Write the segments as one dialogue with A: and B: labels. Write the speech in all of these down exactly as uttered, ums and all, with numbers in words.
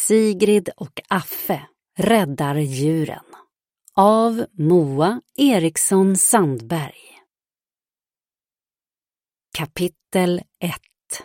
A: Sigrid och Affe räddar djuren av Moa Eriksson Sandberg. Kapitel ett.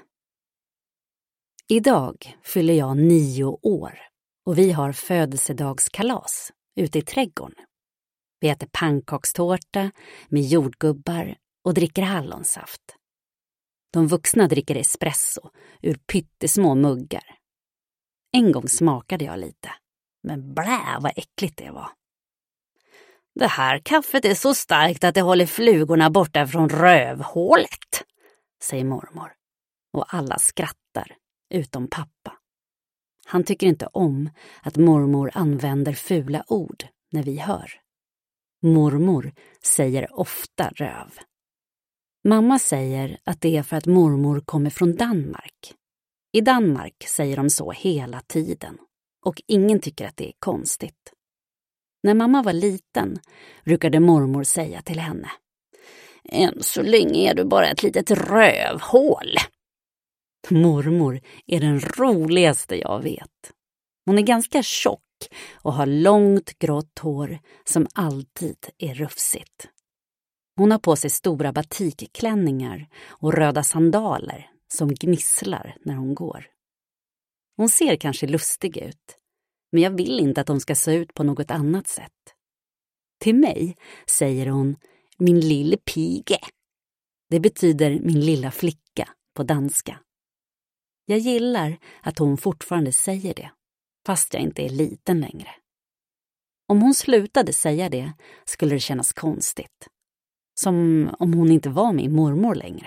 A: Idag fyller jag nio år och vi har födelsedagskalas ute i trädgården. Vi äter pannkakstårta med jordgubbar och dricker hallonsaft. De vuxna dricker espresso ur pyttesmå muggar. En gång smakade jag lite, men blä vad äckligt det var. Det här kaffet är så starkt att det håller flugorna borta från rövhålet, säger mormor. Och alla skrattar, utom pappa. Han tycker inte om att mormor använder fula ord när vi hör. Mormor säger ofta röv. Mamma säger att det är för att mormor kommer från Danmark. I Danmark säger de så hela tiden och ingen tycker att det är konstigt. När mamma var liten brukade mormor säga till henne: än så länge är du bara ett litet rövhål. Mormor är den roligaste jag vet. Hon är ganska tjock och har långt grått hår som alltid är rufsigt. Hon har på sig stora batikklänningar och röda sandaler som gnisslar när hon går. Hon ser kanske lustig ut, men jag vill inte att hon ska se ut på något annat sätt. Till mig säger hon min lille pige. Det betyder min lilla flicka på danska. Jag gillar att hon fortfarande säger det, fast jag inte är liten längre. Om hon slutade säga det skulle det kännas konstigt. Som om hon inte var min mormor längre.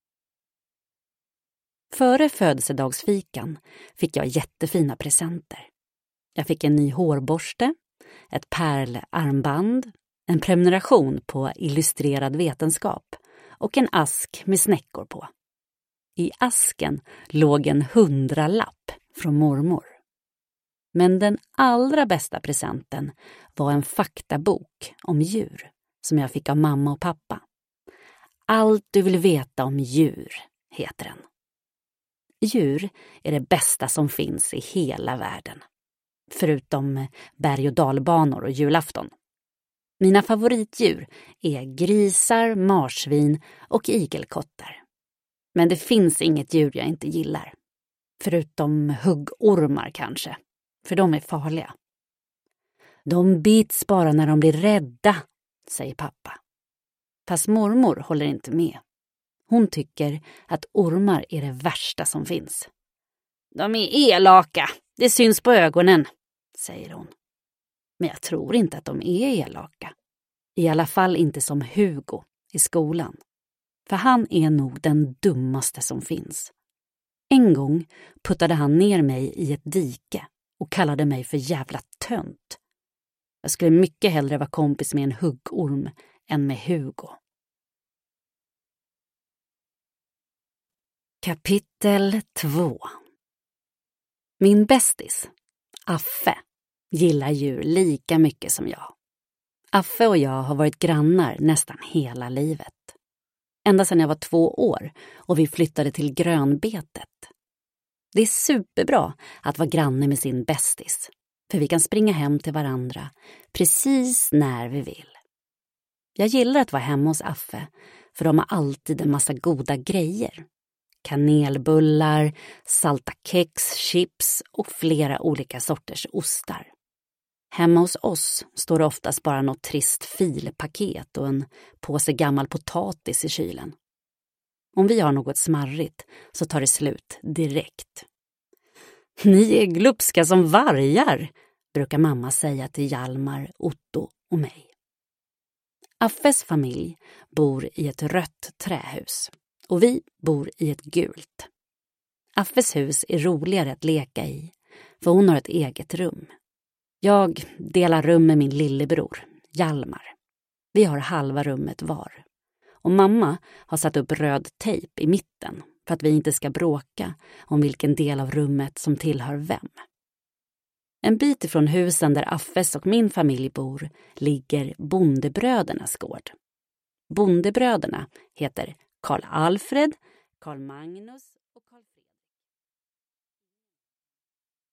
A: Före födelsedagsfikan fick jag jättefina presenter. Jag fick en ny hårborste, ett pärlarmband, en prenumeration på Illustrerad vetenskap och en ask med snäckor på. I asken låg en hundralapp från mormor. Men den allra bästa presenten var en faktabok om djur som jag fick av mamma och pappa. Allt du vill veta om djur heter den. Djur är det bästa som finns i hela världen. Förutom berg- och dalbanor och julafton. Mina favoritdjur är grisar, marsvin och igelkottar. Men det finns inget djur jag inte gillar. Förutom huggormar kanske. För de är farliga. De bits bara när de blir rädda, säger pappa. Fast mormor håller inte med. Hon tycker att ormar är det värsta som finns. De är elaka, det syns på ögonen, säger hon. Men jag tror inte att de är elaka. I alla fall inte som Hugo i skolan. För han är nog den dummaste som finns. En gång puttade han ner mig i ett dike och kallade mig för jävla tönt. Jag skulle mycket hellre vara kompis med en huggorm än med Hugo. Kapitel två. Min bästis, Affe, gillar djur lika mycket som jag. Affe och jag har varit grannar nästan hela livet. Ända sedan jag var två år och vi flyttade till grönbetet. Det är superbra att vara granne med sin bästis. För vi kan springa hem till varandra precis när vi vill. Jag gillar att vara hemma hos Affe för de har alltid en massa goda grejer. Kanelbullar, salta kex, chips och flera olika sorters ostar. Hemma hos oss står det oftast bara något trist filpaket och en påse gammal potatis i kylen. Om vi har något smarrigt så tar det slut direkt. Ni är glupska som vargar, brukar mamma säga till Hjalmar, Otto och mig. Affes familj bor i ett rött trähus och vi bor i ett gult. Affes hus är roligare att leka i för hon har ett eget rum. Jag delar rum med min lillebror, Hjalmar. Vi har halva rummet var. Och mamma har satt upp röd tejp i mitten för att vi inte ska bråka om vilken del av rummet som tillhör vem. En bit ifrån husen där Affes och min familj bor ligger Bondebrödernas gård. Bondebröderna heter Karl Alfred, Karl Magnus